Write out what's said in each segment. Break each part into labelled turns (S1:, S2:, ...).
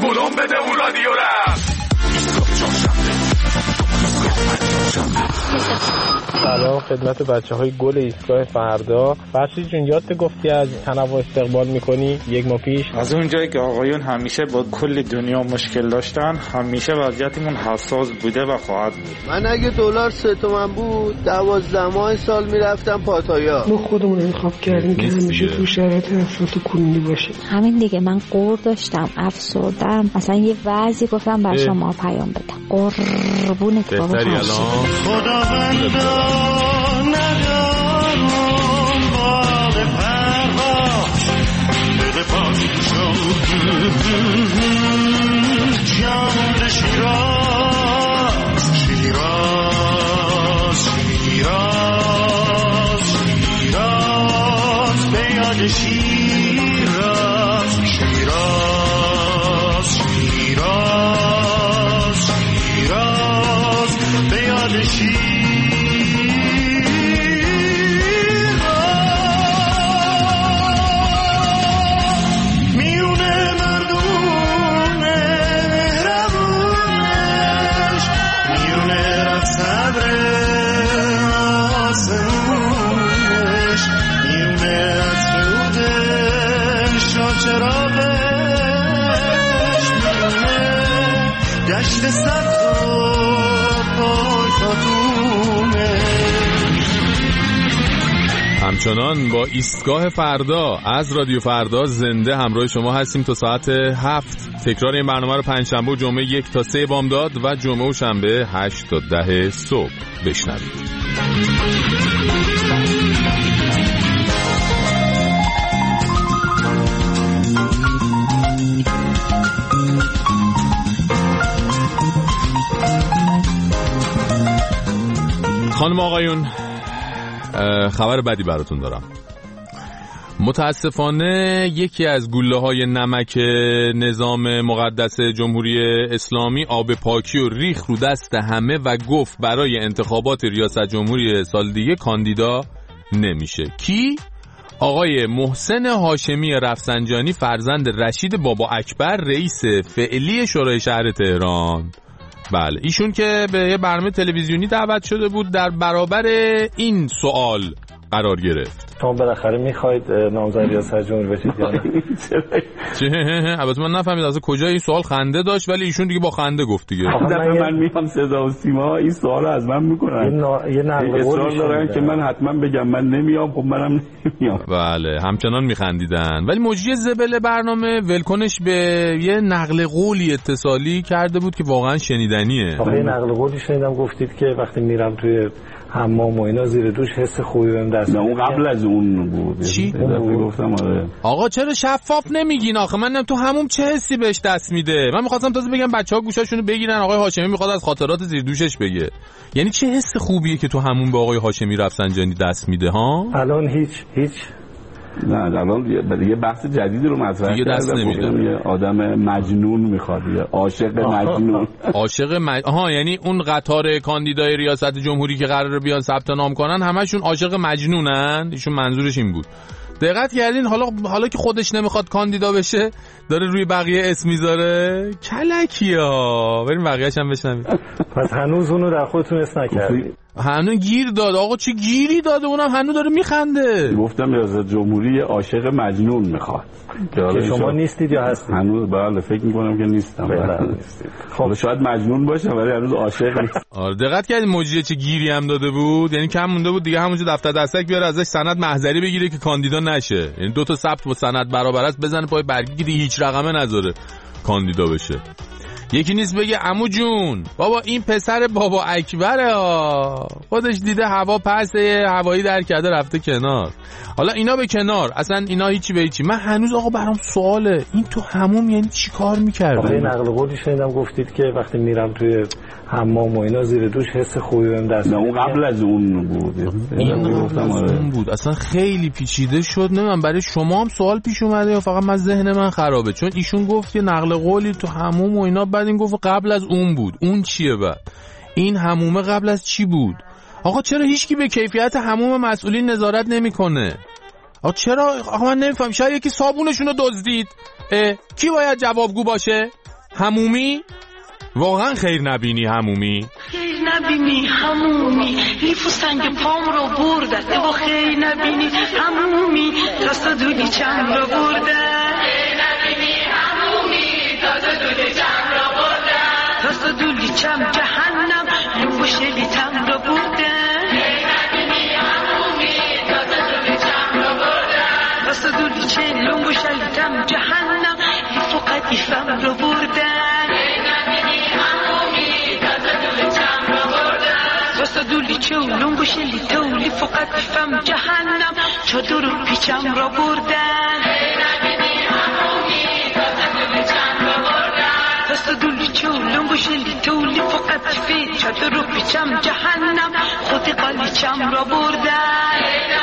S1: بلوم بده اون رادیو را.
S2: سلام خدمت بچه‌های گل ایستگاه فردا. فرشید جون یادت گفتی از تنوع استقبال می‌کنی یک ماه پیش؟
S3: از اونجایی که آقایون همیشه با کل دنیا مشکل داشتن، همیشه وضعیتمون حساس بوده و خواهد بود.
S4: من اگه دلار 3 تومن بود 12 ماه سال میرفتم پاتایا.
S5: ما خودمون انتخاب کردیم که همیشه تو شرایط افراط کنونی باشیم.
S6: همین دیگه. من قور داشتم، افسردم، مثلا یه وضعی گفتم بر شما پیام بدم. قربونت
S7: بهتری الان خداوندا ندارم بال پروا بده پاسم جان شیراز شیراز شیراز شیراز به یاد شیراز شیراز شیراز شیراز به یاد شیراز دشت سبز و پرکاتونه.
S8: همچنان با ایستگاه فردا از رادیو فردا زنده همراه شما هستیم تا ساعت 7. تکرار این برنامه رو پنجشنبه و جمعه 1 تا 3 بامداد و جمعه و شنبه 8 تا 10 صبح بشنوید. خانم آقایون، خبر بدی براتون دارم. متاسفانه یکی از گله‌های نمک نظام مقدس جمهوری اسلامی آب پاکی و ریخ رو دست همه و گفت برای انتخابات ریاست جمهوری سال دیگه کاندیدا نمیشه. کی؟ آقای محسن هاشمی رفسنجانی فرزند رشید بابا اکبر رئیس فعلی شورای شهر تهران. بله، ایشون که به یه برنامه تلویزیونی دعوت شده بود در برابر این سوال قرار گرفت.
S2: شما بالاخره میخواید نامزد ریاست جمهوری بشید یا نه؟
S8: چه؟ البته من نفهمیدم از کجا این سوال خنده داشت، ولی ایشون دیگه با خنده گفت دیگه.
S9: من میام صدا و سیما این سوالو از من میکنن.
S2: یه نقل قولی
S9: دارن که من حتما بگم من نمیام. خب منم نمیام.
S8: بله، همچنان میخندیدن. ولی مجری زبل برنامه ولکنش به یه نقل قولی اتصالی کرده بود که واقعا شنیدنیه.
S2: آخه یه نقل قولی شنیدم گفتید که وقتی میرم توی حمام و اینا زیر دوش حس خوبی بهم دست میاد.
S9: اون قبل از اون بود.
S8: چی؟
S9: گفتم آره.
S8: آقا چرا شفاف نمیگین آخه؟ منم تو هموم چه حسی بهش دست میده؟ من می‌خواستم تازه بگم بچه‌ها گوشاشونو بگیرن، آقای هاشمی می‌خواد از خاطرات زیر دوشش بگه. یعنی چه حس خوبیه که تو هموم به آقای هاشمی رفسنجانی دست میده ها؟
S2: الان هیچ
S9: نه، الان یه بحث جدیدی رو مطرح کردم. یه آدم مجنون میخواد، یه عاشق مجنون.
S8: آها، یعنی اون قطار کاندیدای ریاست جمهوری که قراره بیان ثبت نام کنن همشون عاشق مجنونن. ایشون منظورش این بود. دقت کردین؟ حالا که خودش نمیخواد کاندیدا بشه داره روی بقیه اسم میذاره. کلکیا. بریم بقیه‌اش هم بشنویم.
S2: پس هنوز اونو در خودتون اسم نکردید.
S8: هنوز گیر داد. آقا چه گیری داده؟ اونم هنوز داره میخنده.
S9: گفتم ریاست جمهوری عاشق مجنون میخواد.
S2: که شما نیستید یا هستید؟
S9: هنوز بله فکر میکنم که نیستم. خب شاید مجنون باشه ولی هنوز عاشق نیست.
S8: آره، دقت کردید مجری چه گیری هم داده بود؟ یعنی کم مونده بود دیگه همونجا دفتر دستک بیاره ازش سند محضری بگیره که کاندیدا نشه. یعنی 2 تا ثبت با سند برابر است بزنه پای برگی که هیچ رقمه نذاره کاندیدا بشه. یکی نیست بگه عمو جون بابا این پسر بابا اکبره خودش دیده هوا پسه، هوایی در کرده رفته کنار. حالا اینا به کنار، اصلا اینا هیچی به هیچی. من هنوز آقا برام سواله این تو حموم یعنی چی کار میکرده؟
S2: آقا نقل قولی شنیدم گفتید که وقتی میرم توی حمام و اینا زیر دوش حس خوبی بهم دست میاد.
S9: اون قبل از اون بود.
S8: اون بود. اصلا خیلی پیچیده شد. نمیدونم برای شما هم سوال پیش اومده یا فقط من ذهن من خرابه؟ چون ایشون گفت که نقل قولی تو حموم و اینا، بعد این گفت قبل از اون بود. اون چیه بعد؟ این حمومه قبل از چی بود؟ آقا چرا هیچکی به کیفیت حموم مسئولین نظارت نمیکنه؟ آقا چرا؟ آقا من نمیفهم. شاید یکی صابونشون رو دزدید. کی باید جوابگو باشه؟ همومی؟ واقعا خیر نبینی همومی؟
S10: خیر نبینی همومی، لیف و سنگ پام رو برده و خیر نبینی همومی، تاست دودی چم رو برده. خیر نبینی همومی، تاست دودی چم رو برده. تاست دودی چم جهنم، لنگو شلی تم رو برده. خیر نبینی همومی، تاست دودی چم رو برده. تاست دودی چه لنگو شلی تم جهنم، لیف و قدیفم رو برده. دولی چولون گوشلی تولی فقط فم جهنم چادر و پیچم را بردن. دست دولی چولون گوشلی تولی فقط فی چادر و پیچم جهنم خود قالیچم را بردن.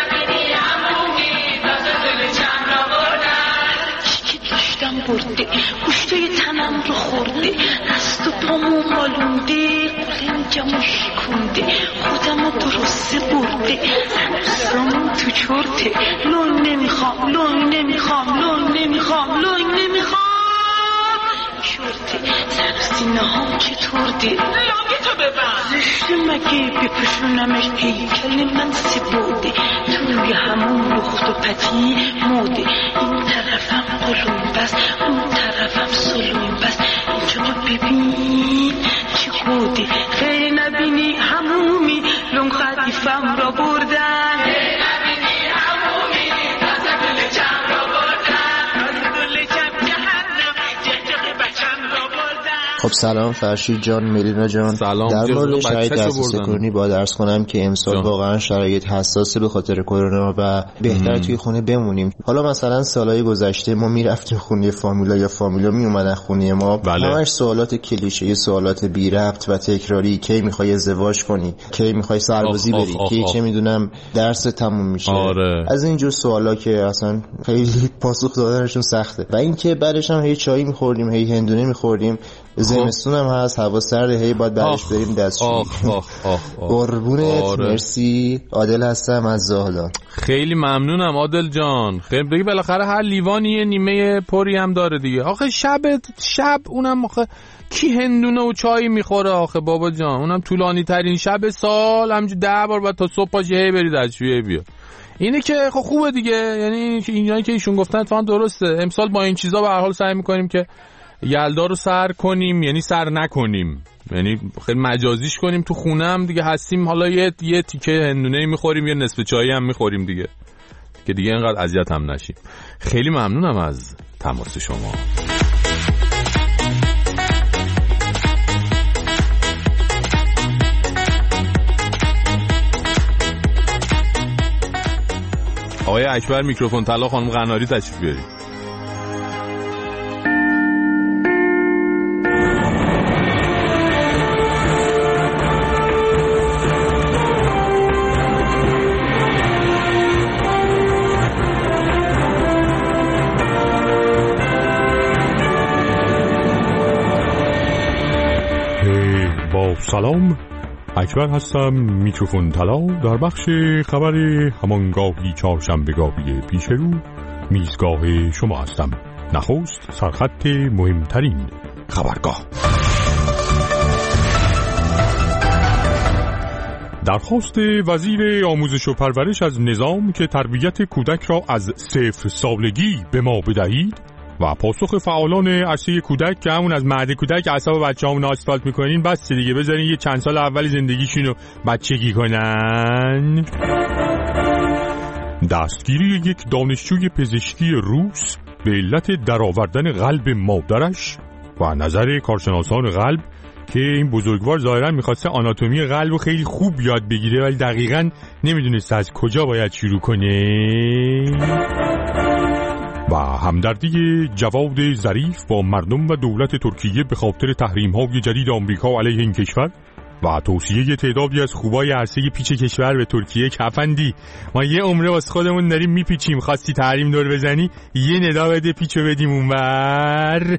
S10: برده گوشتای تنم رو خورده، دست و پامو مالونده، قلنجمو شکونده، خودمو درسته برده، سرسامو تو چرته. لون نمیخوام لون نمیخوام لون نمیخوام لون نمیخوام چرته. سرسینه هم چطورده لابی تو ببند زشته مگه بپشونمش هیکل من سبوده. توی همون لخت و پتی موده، این طرفم قلون بس اون طرفم سلون بس. اینجا ببین چه گوده، خیلی نبینی همومی لون خدیفم را بردن. خیلی نبینی همومی تازه دل چم را بردن. تازه دل چم جهنم جهجه بچم را بردن.
S11: خب سلام فرشید جان، ملینا جان.
S8: سلام.
S11: در مورد شرایط دسترسی کنونی با درس کنم که امسال واقعا شرایط حساسه به خاطر کرونا و بهتر توی خونه بمونیم. حالا مثلا سالهای گذشته ما میرفتیم خونه فامیلا یا فامیلا می اومدن خونه ما، همش سوالات کلیشه، سوالات بی ربط و تکراری. کی میخوای ازدواج کنی؟ کی میخوای سربازی بری؟ کی چه میدونم درس تموم میشه؟ از اینجور سوالا که اصلا خیلی پاسخ دادنشون سخته. و اینکه بعدش هم هی چای میخوردیم، هی هندونه میخوردیم. زمستون هم هست، هوا سرده، هی باید برش بریم دستشویی. قربونت. مرسی. عادل هستم از زاهدان.
S8: خیلی ممنونم عادل جان. خیلی دیگه بالاخره هر لیوانی یه نیمه پری هم داره دیگه. آخه شب اونم آخه کی هندونه و چای میخوره آخه بابا جان؟ اونم طولانی ترین شب سال، همینجور 10 بار بعد تا صبح پاشی هی بری دستشویی بیا. اینه که خب خوبه دیگه، یعنی اینایی که ایشون گفتن اتفاقا درسته. امسال با این چیزا به هر حال سعی میکنیم که یلدا رو سر کنیم، یعنی سر نکنیم، یعنی خیلی مجازیش کنیم. تو خونه هم دیگه هستیم، حالا یه تیکه هندونه میخوریم، یه نصف چایی هم میخوریم دیگه که دیگه اینقدر اذیت هم نشیم. خیلی ممنونم از تماس شما. آقای اکبر میکروفون طلا، خانم قناری تشریف بیارید.
S12: سلام، اکبر هستم، میکروفون طلا. در بخش خبر همانگاهی چهارشنبه‌گاهی پیش رو میزگاه شما هستم. نخست سرخط مهمترین خبرگاه. درخواست وزیر آموزش و پرورش از نظام که تربیت کودک را از 0 سالگی به ما بدهید و پاسخ فعالان عرصه کودک که همون از معده کودک اعصاب بچه‌هامون آسفالت میکنین بس دیگه، بذارین یه چند سال اول زندگیشون رو بچگی کنن. دستگیری یک دانشجوی پزشکی روس به علت درآوردن قلب مادرش و نظر کارشناسان قلب که این بزرگوار ظاهرا میخواسته آناتومی قلب رو خیلی خوب یاد بگیره ولی دقیقاً نمیدونسته از کجا باید شروع کنه. و همدردی جواد ظریف با مردم و دولت ترکیه به خاطر تحریم‌های جدید آمریکا علیه این کشور و توصیه تعدادی از خوبای عرصه پیچ کشور به ترکیه که افندی ما یه عمره واسه خودمون داریم میپیچیم، خواستی تحریم دور بزنی یه ندا بده پیچو بدیم اونور.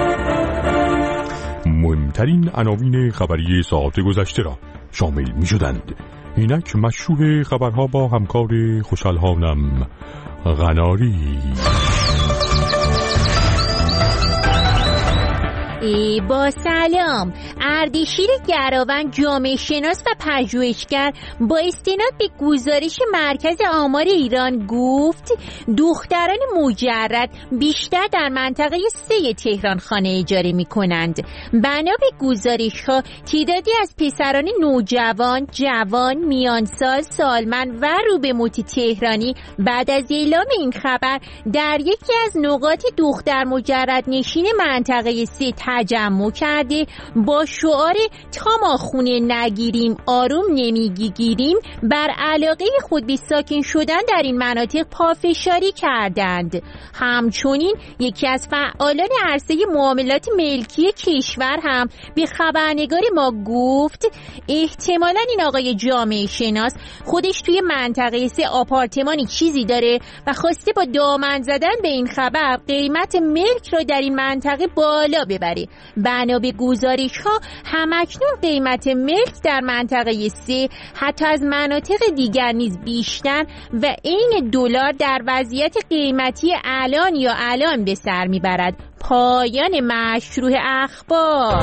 S12: مهمترین عناوین خبری ساعت گذشته را شامل می‌شدند. اینک مشروع خبرها با همکار خوشحال‌هانم قناری.
S13: با سلام. اردشیر گراون جامعه شناس و پژوهشگر با استناد به گزارش مرکز آمار ایران گفت دختران مجرد بیشتر در منطقه 3 تهران خانه اجاره می کنند. بنا به گزارش ها تعدادی از پسران نوجوان، جوان، میانسال، سالمند و رو به موت تهرانی بعد از اعلام این خبر در یکی از نقاط دختر مجرد نشین منطقه 3 تجمع کرده با شعار تا ما خونه نگیریم آروم نمیگیریم بر علاقه خود به ساکن شدن در این مناطق پافشاری کردند. همچنین یکی از فعالان عرصه معاملات ملکی کشور هم به خبرنگار ما گفت احتمالاً این آقای جامعه شناس خودش توی منطقه 3 آپارتمانی چیزی داره و خواسته با دامن زدن به این خبر قیمت ملک را در این منطقه بالا ببره. بنا به گزارش ها همکنون قیمت ملک در منطقه 3 حتی از مناطق دیگر نیز بیشتر و عین دلار در وضعیت قیمتی الان به سر میبرد. پایان مشروع اخبار.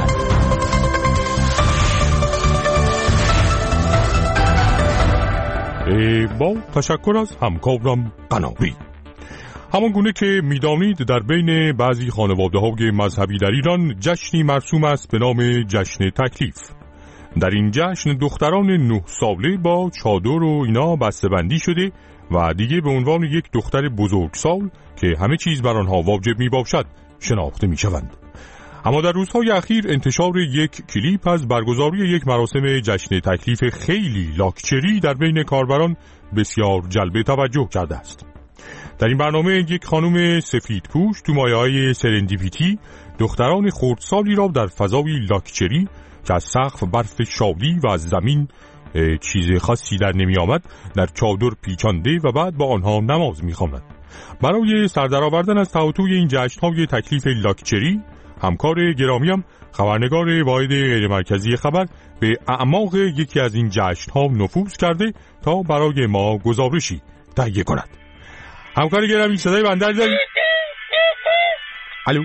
S12: با تشکر از همکارم قناوی. همان گونه که میدانید در بین بعضی خانواده‌های مذهبی در ایران جشنی مرسوم است به نام جشن تکلیف. در این جشن دختران 9 ساله با چادر و اینا بسته‌بندی شده و دیگه به عنوان یک دختر بزرگسال که همه چیز بر آنها واجب می باشد شناخته می شوند. اما در روزهای اخیر انتشار یک کلیپ از برگزاری یک مراسم جشن تکلیف خیلی لاکچری در بین کاربران بسیار جلب توجه کرده است. در این برنامه یک خانم سفید پوش تو مایه‌های سرندیپیتی دختران خردسالی را در فضای لاکچری که از سقف برف شادی و از زمین چیز خاصی در نمی آمد در چادر پیچانده و بعد با آنها نماز می خواند. برای سردرآوردن از تهاتوی این جشن‌های تکلیف لاکچری همکار گرامیم خبرنگار واحد غیر مرکزی خبر به اعماق یکی از این جشن‌ها نفوذ کرده تا برای ما گزارشی تهیه کند. همکار گرامی صدای بنده دارید؟ الو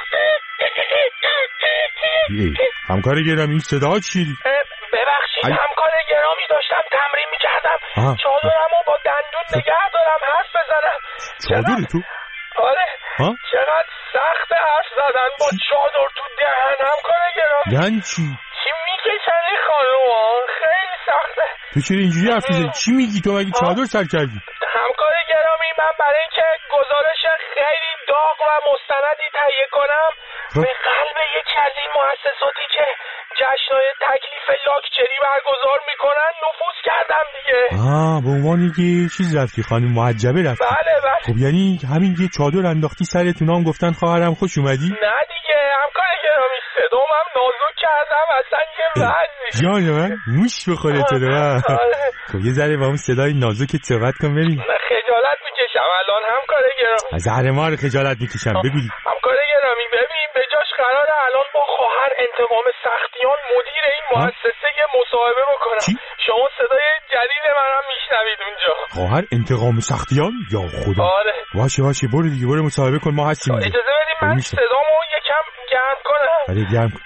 S12: همکار گرامی صدا چی؟
S1: ببخشید همکار گرامی داشتم تمرین می‌کردم چادرمو با دندون نگه دارم حرف بزنم.
S12: چادر تو؟
S1: آره چقدر سخت حرف زدن با چادر تو دهن همکار گرامی.
S12: یعنی چی؟
S1: چی میکشنی خانومان خیلی سخته.
S12: تو چرا اینجوری حرف میزنی؟ چی میگی تو مگه چادر سر کردی؟
S1: همکار گرامی من برای اینکه گزارش خیلی داغ و مستندی تهیه کنم به قلب یکی از این مؤسساتی که جشن‌های تکلیف لاکچری برگزار میکنن نفوذ کردم دیگه.
S12: به عنوان یه چیز رفتی خانم معجبه رفتی؟
S1: بله.
S12: خب یعنی همین یه چادر انداختی سرتون هم گفتن خواهرم خوش اومدی؟
S1: نه دیگه همکار گرامی صدام هم نازک کردم اصلا یه وضعی.
S12: جان من موش بخوره تو رو. خب یه ذره با اون صدای نازک صحبت کن بریم.
S1: خجالت میکشم الان همکار گرامی.
S12: از زهر مار خجالت میکشم بگو.
S1: همکار گرامی ببین به جاش قراره الان با خواهر انتقام سختیان مدیر این مؤسسه یه مصاحبه بکنم.
S12: چی؟
S1: شما صدای جدید منم میشنوید اونجا.
S12: خواهر انتقام سختیان یا خدا.
S1: آره.
S12: باشه برو دیگه برو مصاحبه کن ما هستیم.
S1: اجازه بدید من صدامو یکم گرم کنم.
S12: آره گرم کن.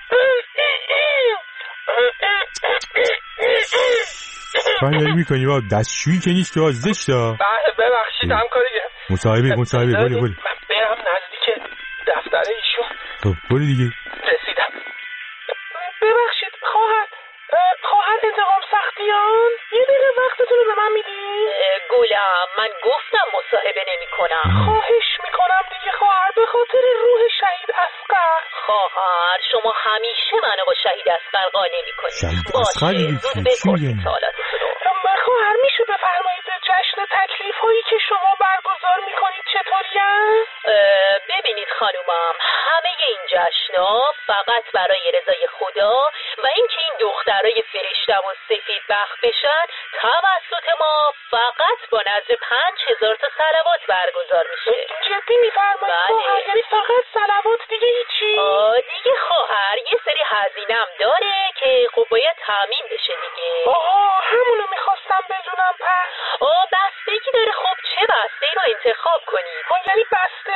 S12: کاری میکنی با دستشویی که نیست تو زشت ها.
S1: ببخشید همکاری
S12: مصاحبه برو
S1: برم نزدیک دفتر ایشون.
S12: خب برو دیگه.
S1: رسیدم. ببخشید خواهر انتقام سختیان یه دقیقه وقتتون رو به من میدی؟
S14: گلم من گفتم مصاحبه نمی کنم.
S1: خواهش میکنم دیگه خواهر به خاطر روح شهید اصغر.
S14: خواهر شما همیشه منو با شهید اصغر قانع میکنی.
S12: باشه
S14: زود بپرسید سوالاتتون رو.
S1: خواهر میشه بفرمایید جشن تکلیف هایی که شما برگزار میکنید چطوری است؟
S14: ببینید خانومم همه این جشن‌ها فقط برای رضای خدا و اینکه این دخترای فرشته و سفید بخت بشن توسط ما فقط با نذر 5000 تا صلوات برگزار میشه.
S1: جدی میفرمایید خواهر؟ یعنی فقط صلوات دیگه هیچی؟
S14: دیگه خواهر یه سری هزینه‌ام داره که خب باید تامین بشه دیگه.
S1: همونو میخواستم بدونم پس.
S14: بستگی داره. خب چه بسته ای رو انتخاب کنید؟
S1: یعنی بسته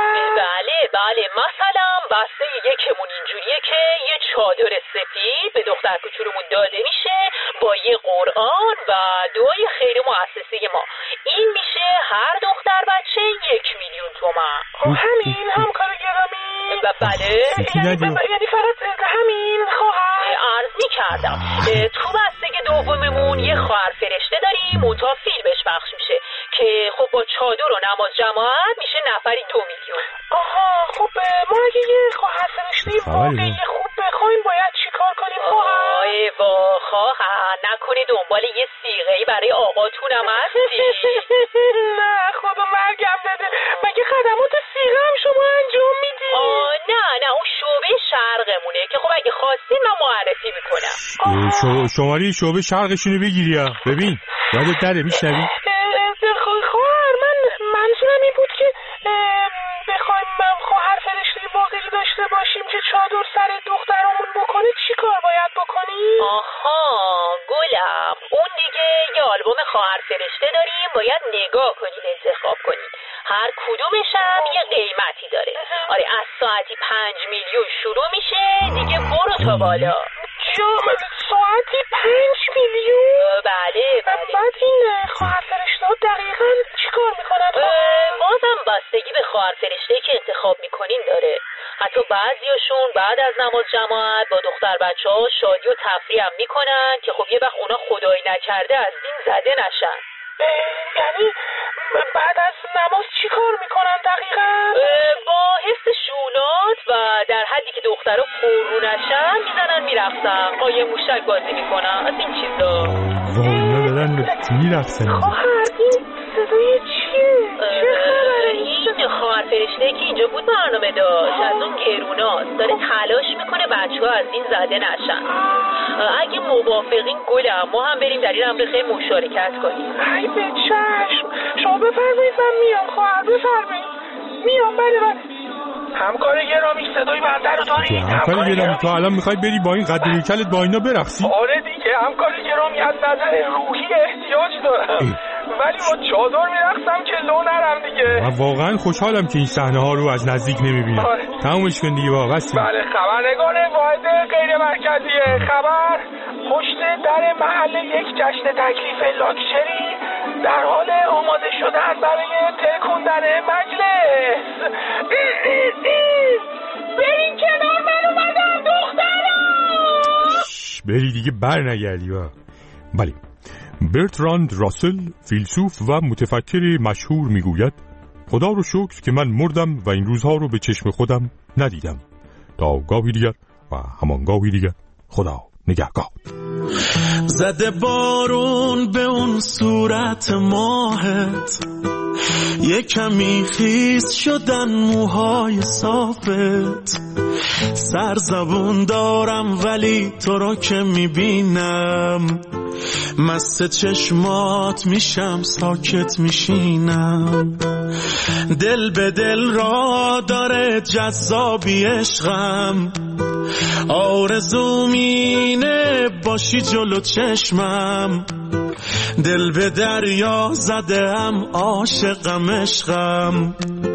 S14: بله مثلا بسته یکمون اینجوریه که یه چادر سفید به دختر کوچولومون داده میشه با یه قرآن و دعای خیر مؤسسه ما. این میشه هر دختر بچه 1,000,000 تومان.
S1: همین همکار گرامی؟
S14: بله
S1: یعنی فقط همین خواهر؟
S14: عرض میکردم تو بسته دوممون یه خواهر فرشته داریم منتها فیل بهش بخش میشه که خب با چادر و نماز جماعت میشه نفری 2,000,000.
S1: آها خب ما اگه یه خواهر فرشته واقعی خوب بخوایم باید چی کار کنیم خواهر؟
S14: وا خواهر نکنه دنبال یه صیغه‌ای برای آقاتونم هستی؟
S1: نه خدا مرگم بده، مگه خدمات صیغه هم شما انجام میدی؟
S14: نه اون شعبه شرقمونه که خب اگه خواستین من معرفی میکنم.
S12: شماره شعبه شرقشونو بگیری ها. ببین یادت نره میشنوی؟
S1: خواهر منظورم این بود که بخوایم خواهر فرشته واقعی داشته باشیم که چادر سر دخترمون بکنه چی کار باید بکنیم؟
S14: آها گلم اون دیگه یه آلبوم خواهر فرشته داریم باید نگاه کنین انتخاب کنین. هر کدومش هم یه قیمتی داره. آره از ساعتی 5,000,000 شروع میشه دیگه برو تا بالا.
S1: ساعتی 5,000,000؟
S14: بله
S1: بعد این خواهر فرشته ها دقیقا چی کار میکنن؟
S14: بازم بستگی به خواهر فرشته که انتخاب میکنین داره. حتی بعضیاشون بعد از نماز جماعت با دختر بچه ها شادی و تفریح هم میکنن که خب یه وقت اونا خدایی نکرده از دین زده نشن.
S1: یعنی بعد از نماز چی کار میکنن دقیقا؟
S14: با حس شونات و در حدی که دخترها پررو نشن میزنن میرقصن قایم موشک بازی میکنن از این چیزا.
S12: والا دادن میرقصن.
S1: خواهر این صدای چیه؟ چه خبره؟
S14: این خواهر فرشته که اینجا بود برنامه داشت از اون گروناست داره تلاش میکنه بچه ها از این زده نشن. اگه موافقین گلم ما هم بریم در این امر خیلی مشارکت کنیم.
S1: ای به چشم شما بفرمایید من میام خواهر بفرمایید میام. بله همکار گرامی صدای بنده رو دارید؟
S12: همکار گرامی تو الان میخوای بری با این قد ریکلت با اینا برقصی؟
S1: آره دیگه همکار گرامی از نظر روحی احتیاج دارم ولی با چادر میرقصم که لو نرم دیگه.
S12: من واقعا خوشحالم که این صحنه ها رو از نزدیک نمیبینم. تمومش کن دیگه بابا.
S1: بله خبرنگار واحد غیر مرکزی خبر پشت در محل یک جشن تکلیف لاکچری در حال آماده شدن برای ترکوندن مجلس. برین کنار من اومدم دخترم.
S12: بری دیگه بر نگردی. بله برتراند راسل فیلسوف و متفکر مشهور میگوید خدا رو شکر که من مردم و این روزها رو به چشم خودم ندیدم. تا گاهی دیگر و همان گاهی دیگر خدا نگهدار.
S7: زده بارون به اون صورت ماهت یه کمی خیس شدن موهای صافت. سرزبون دارم ولی تو رو که میبینم مست چشمات میشم ساکت میشینم. دل به دل را داره جذابی عشقم آرزوم اینه باشی جلو چشمم. دل به دریا زدم عاشقم عشقم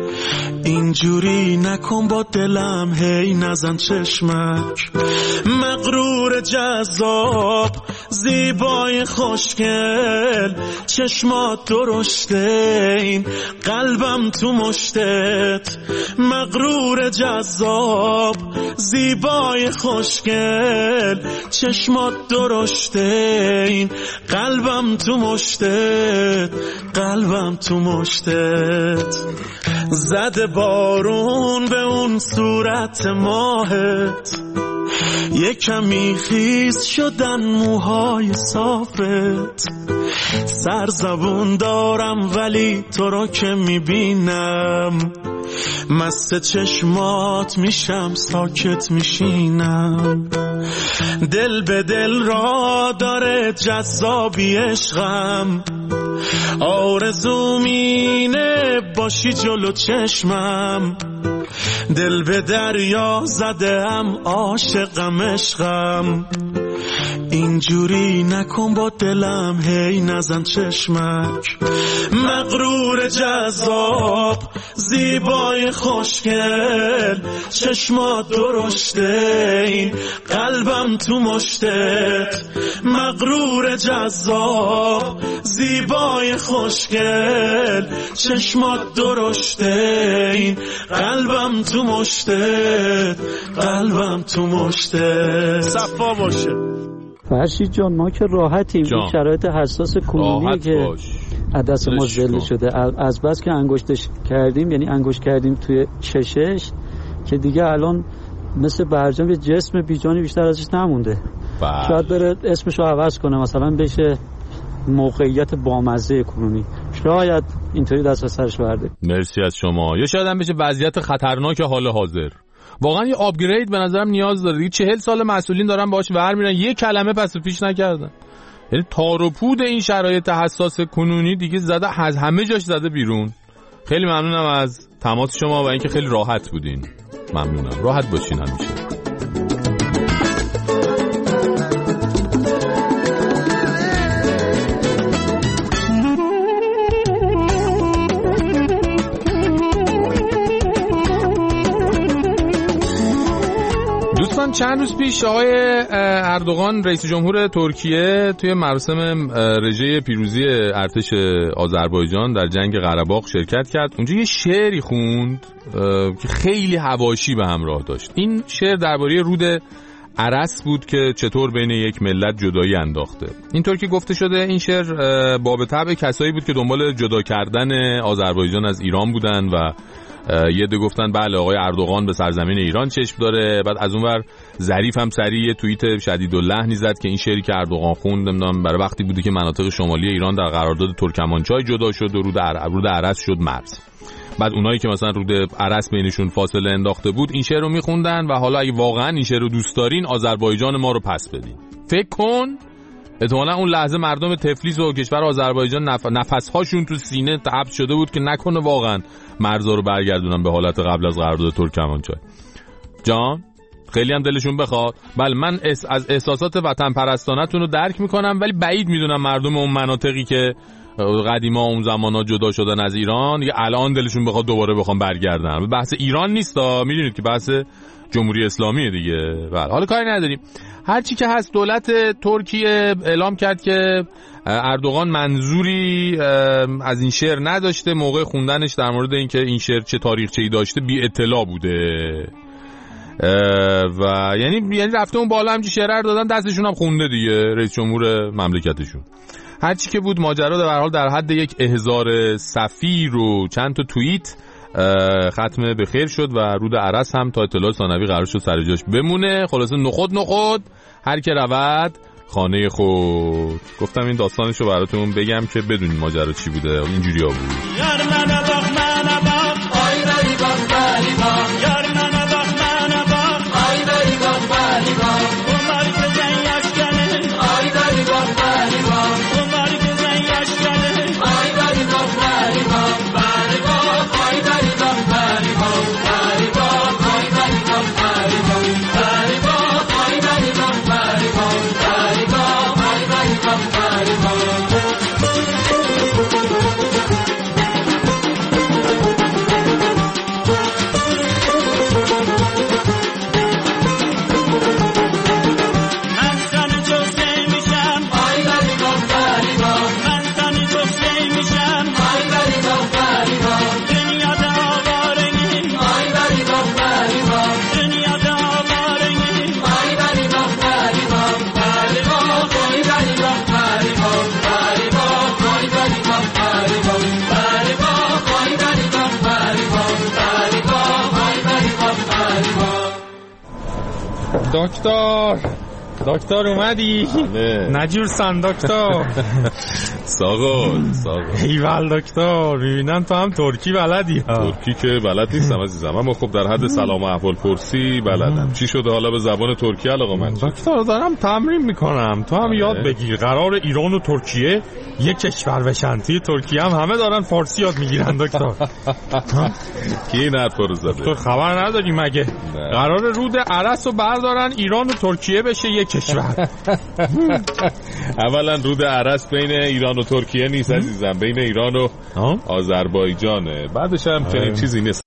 S7: اینجوری نکن با دلم هی نزن چشمک. مغرور جذاب زیبای خوشگل چشمات درشته این قلبم تو مشتت. مغرور جذاب زیبای خوشگل چشمات درشته این قلبم تو مشتت. قلبم تو مشتت. زده بارون به اون صورت ماهت یه کمی خیس شدن موهای صافت. سرزبون دارم ولی تو رو که میبینم مست چشمات میشم ساکت میشینم. دل به دل را داره جذابی عشقم آرزوم اینه باشی جلو چشمم. دل به دریا زدم عاشقم عشقم اینجوری نکن با دلم، هی نزن چشمک. مغرور جذاب زیبای خوشگل، چشمات درشته این قلبم تو مشتت. مغرور جذاب زیبای خوشگل، چشمات درشته این قلبم تو مشتت. قلبم تو مشتت. صفا باشه
S15: فرشید جان. ما که راحتیم، این شرایط حساس کنونی که دست ما ذل شده، از بس که انگشتش کردیم، یعنی انگشت کردیم توی چشش که دیگه الان مثل برجام یه جسم بیجانی بیشتر ازش نمونده. شاید بره اسمشو عوض کنه، مثلا بشه موقعیت بامزه کنونی، شاید اینطوری دست از سرش برده.
S8: مرسی از شما. یا شاید هم بشه وضعیت خطرناک حال حاضر. واقعا یه آپگرید به نظرم نیاز داره دیگه. 40 سال مسئولین دارن باهاش ور میرن، یه کلمه پس و پیش نکردن. یعنی تار و پود این شرایط حساس کنونی دیگه زده، از همه جاش زده بیرون. خیلی ممنونم از تماس شما و اینکه خیلی راحت بودین. ممنونم. راحت باشین همیشه. چند روز پیش آقای اردوغان رئیس جمهور ترکیه توی مراسم رژه پیروزی ارتش آذربایجان در جنگ قره‌باغ شرکت کرد. اونجا یه شعری خوند که خیلی حواشی به همراه داشت. این شعر درباره رود ارس بود که چطور بین یک ملت جدایی انداخته. اینطور که گفته شده این شعر باب طبع کسایی بود که دنبال جدا کردن آذربایجان از ایران بودن و یه عده گفتن بله آقای اردوغان به سرزمین ایران چشم داره. بعد از اونور ظریف هم سریع توییت شدیداللحنی زد که این شعری که اردوغان خوند نمیدونم برای وقتی بوده که مناطق شمالی ایران در قرارداد ترکمانچای جدا شد و رود ارس شد مرز. بعد اونایی که مثلا رود ارس بینشون فاصله انداخته بود این شعر رو میخوندن و حالا اگه واقعا این شعر رو دوست دارین آذربایجان ما رو پس بدین. فکر کن احتمالاً اون لحظه مردم تفلیس و کشور آذربایجان نفس‌هاشون تو سینه حبس شده بود که نکنه واقعا مرزا رو برگردونن به حالت قبل از قرارداد ترکمانچای. جان خیلی هم دلشون بخواد. بله من از احساسات وطن پرستانتون رو درک میکنم، ولی بعید میدونم مردم اون مناطقی که قدیما اون زمانا جدا شدن از ایران دیگه الان دلشون بخواد دوباره بخوام برگردن. بحث ایران نیستا، میدونید که بحث جمهوری اسلامیه دیگه. بله حالا کاری نداریم. هر چی که هست دولت ترکیه اعلام کرد که اردوغان منظوری از این شعر نداشته، موقع خوندنش در مورد اینکه این شعر چه تاریخچه‌ای داشته بی اطلاع بوده و یعنی رفته اون بالا همچین شعر رو دادن دستشون هم خونده دیگه رئیس جمهور مملکتشون. هر چی که بود ماجرا در حال در حد یک احضار سفیر و چند تا توییت ختم به خیر شد و رود ارس هم تا اطلاع ثانوی قرار شد سر جاش بمونه. خلاصه نخود هر که رود خانه خود. گفتم این داستانشو براتون بگم که بدونین ماجرا چی بوده. اینجوری‌ها بود.
S2: دکتر اومدی؟ نجور سن دکتر.
S8: ساقل
S12: ایوال دکتر، میبینن تو هم ترکی بلدی ها.
S8: ترکی که بلد نیستم عزیزم، اما خب در حد سلام و احوال پرسی بلدم. چی شده حالا به زبان ترکی علاقه‌مند؟
S12: دکتر دارم تمرین میکنم، تو هم یاد بگیر. قرار ایران و ترکیه یک کشور بشن. توی ترکیه هم همه دارن فارسی یاد میگیرن دکتر.
S8: کی این حرفا رو زده؟
S12: دکتر خبر نداری مگه؟ قرار رود ارس رو بردارن ایران و ترکیه بشه یک کشور.
S8: اولا رود ارس بین ایران و ترکیه نیست عزیزم، بین ایران و آذربایجانه. بعدش هم چنین چیزی نیست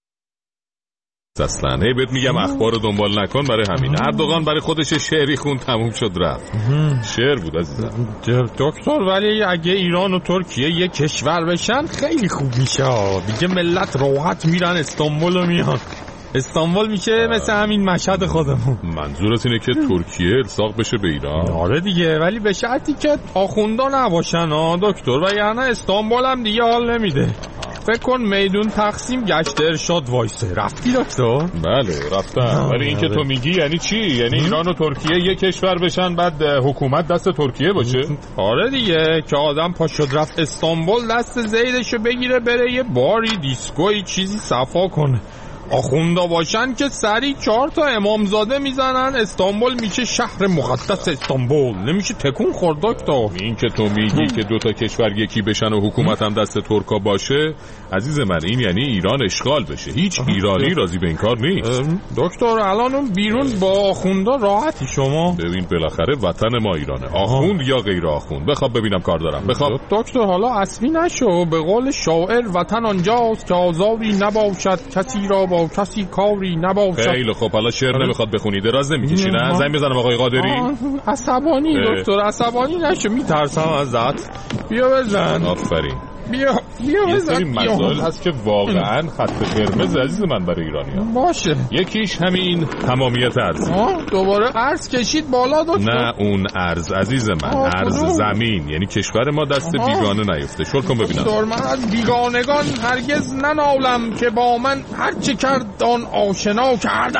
S8: اصلا. بهت میگم اخبار رو دنبال نکن، برای همین اردوغان برای خودش شعری خون تموم شد رفت. شعر بود عزیزم.
S12: دکتر ولی اگه ایران و ترکیه یک کشور بشن خیلی خوب میشه دیگه. ملت راحت میرن استانبول رو میان. استانبول میشه مثل همین مشهد خودمون.
S8: منظورت اینه که ترکیه الساق بشه به ایران؟
S12: آره دیگه، ولی به شرطی که آخوندا نباشن دکتر، و یعنی استانبول هم دیگه حال نمیده. فکر کن میدون تقسیم گشت ارشاد وایسه. رفتی دکتر؟
S8: بله رفتم. ولی این که تو میگی یعنی چی؟ یعنی ایران و ترکیه یک کشور بشن بعد حکومت دست ترکیه باشه؟
S12: آره دیگه، که آدم پا شد رفت استانبول دست زیدشو بگیره بره یه باری دیسکوی چیزی صفا کنه. آخوندا باشن که سری 4 تا امامزاده میزنن، استانبول میشه شهر مقدس استانبول. نمیشه تکون خورد دکتر.
S8: این که تو میگی که 2 تا کشور یکی بشن و حکومت هم دست ترکا باشه عزیز من، این یعنی ایران اشغال بشه. هیچ ایرانی راضی به این کار نیست
S12: دکتر. الان اون بیرون با آخوندا راحتی شما.
S8: ببین بالاخره وطن ما ایرانه، آخوند یا غیر آخوند. بخواب ببینم کار دارم. بخواب
S12: دکتر. حالا اصلی نشو. به قول شاعر وطن آنجاست که آزادی نباشد کسی را با کسی کاری نباشد.
S8: خیلی خب، حالا شعر نمیخواد بخونی، دراز نمیکشی نه؟ زنگ بزنم آقای قادری.
S12: عصبانی دکتر، عصبانی نشو، میترسم ازت. بیا بزن.
S8: آفرین.
S12: بیا
S8: یه سری مسائل هست که واقعا خط قرمز عزیز من برای ایرانی‌ها.
S12: باشه.
S8: یکیش همین تمامیت ارضی.
S12: دوباره ارز کشید بالا دکتر.
S8: نه اون ارز عزیز من، ارز زمین، یعنی کشور ما دست بیگانه نیفته. شل کن ببینم.
S12: دکتر من از بیگانگان هرگز ننالم که با من هر چه کرد آن آشنا کرد.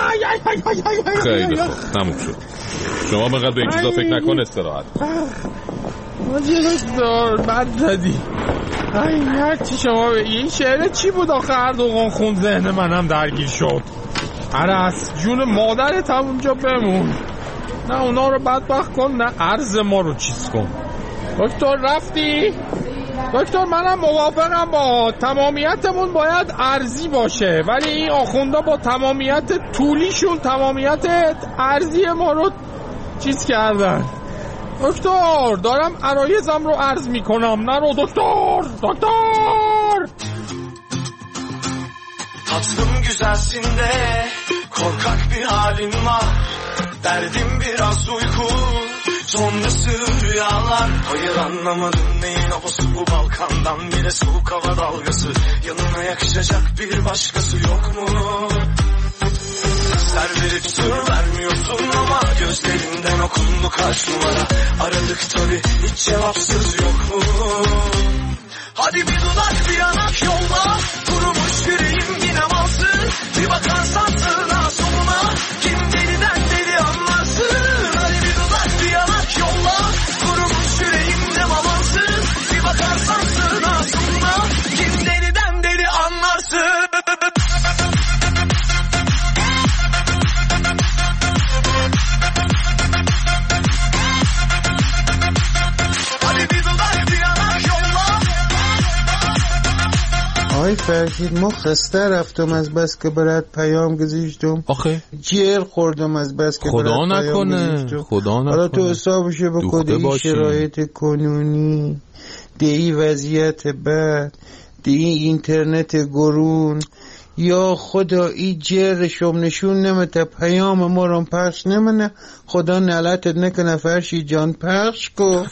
S8: خیلی خوب تموم شد. شما مقدر به این چیزا فکر نکن، استراحت.
S12: دکتر بد زدی. هرچی شما این شعر چی بود آخه؟ اردوغان خوند ذهن منم درگیر شد. عرس جون مادرت هم اونجا بمون. نه اونا رو بدبخت کن، نه عرض ما رو چیز کن. دکتر رفتی؟ دکتر منم موافقم، با تمامیتمون باید ارضی باشه، ولی این آخوندا با تمامیت طولیشون تمامیت ارضی ما رو چیز کردن. دکتر دارم عرایزم رو عرض میکنم، نرو دکتر.
S7: Tatlım güzelsin de korkak bir halin var. Derdim biraz uyku, sonrası rüyalar. Hayır anlamadım neyin havası bu Balkan'dan bile soğuk hava dalgası. Yanına yakışacak bir başkası yok mu? Ser verip sır vermiyorsun ama gözlerinden okundu kaç numara. Aradık tabi hiç cevapsız yok mu? Hadi bir dudak bir yanak yolla, kurumuş yüreğim yine malsın. Bir bakarsan sığına soluna, kim deliden deli anlarsın. Hadi bir dudak bir yanak yolla, kurumuş yüreğim de malsın. Bir bakarsan sığına soluna, kim deliden deli anlarsın.
S4: آی فرشید ما خسته رفتم از بس که برات پیام گذاشتم.
S8: آخه
S4: جیر خوردم از بس که
S8: خدا نکنه.
S4: حالا تو حسابشو بکن. این شرایط کنونی، دی وضعیت بد، دی اینترنت گرون، یا خدا ای جرشم نشون نمته پیام ما رو پخش نمونه. خدا نلتت نکنه فرشید جان، پخش کن.